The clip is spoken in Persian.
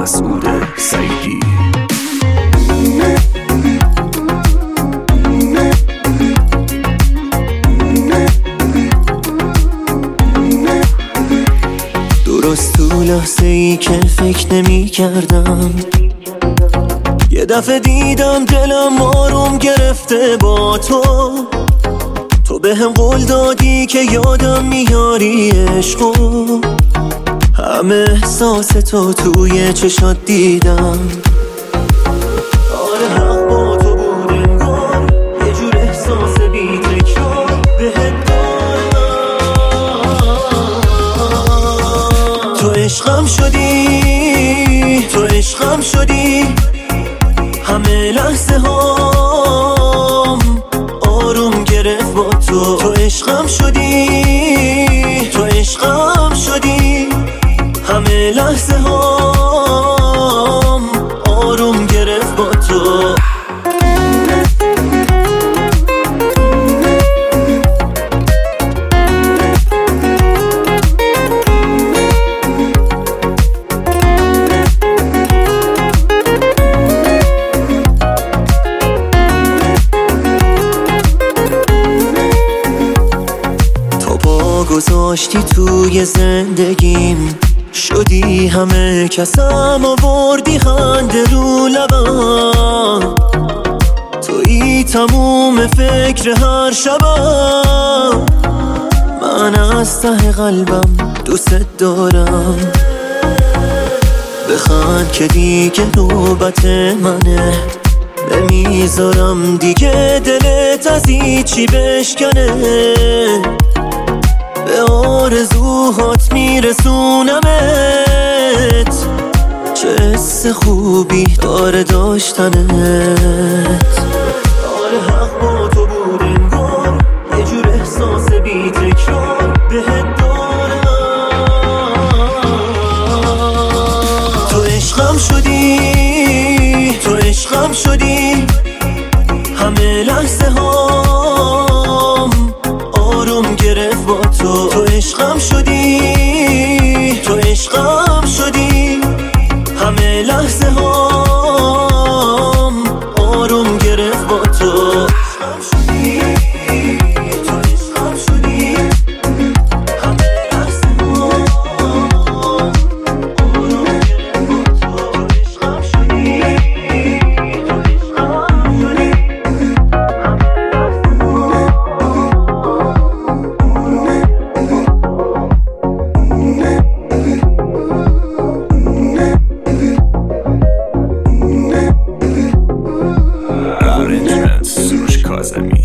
مسعود سعیدی. درست تو لحظه ای که فکر نمی کردم، یه دفعه دیدم دلم آروم گرفته با تو به هم قول دادی که یادم میاری عشقو، همه احساس تو توی چشات دیدم. آره حق با تو بود انگار، یه جور احساس بی تکرار بهت دارم. تو عشقم شدی، تو عشقم شدی، همه لحظه هام آروم گرفت با تو عشقم شدی، تو عشقم شدی، همه لحظه هام آروم گرفت با تو. گذاشتی توی زندگیم، شدی همه کسم، آوردی خنده رو لبم، تویی تموم فکر هر شبم، من از ته قلبم دوست دارم. بخند که دیگه نوبت منه، نمیذارم دیگه دلت از هیچی بشکنه، به آرزوهات میرسونمت، چه حس خوبی داره داشتنت. آره حق با تو بود انگار، یه جور احساس بی تکرار بهت دارم. تو عشقم شدی، تو عشقم شدی، همه لحظه هام آروم گرفت با تو عشقم شدی، تو عشقم شدی، همه لحظه هام آروم گرفت با تو. عشقم شدی، تو عشقم شدی، همه لحظه هام آروم گرفت با تو. عشقم شدی، تو عشقم شدی، سروش کاظمی.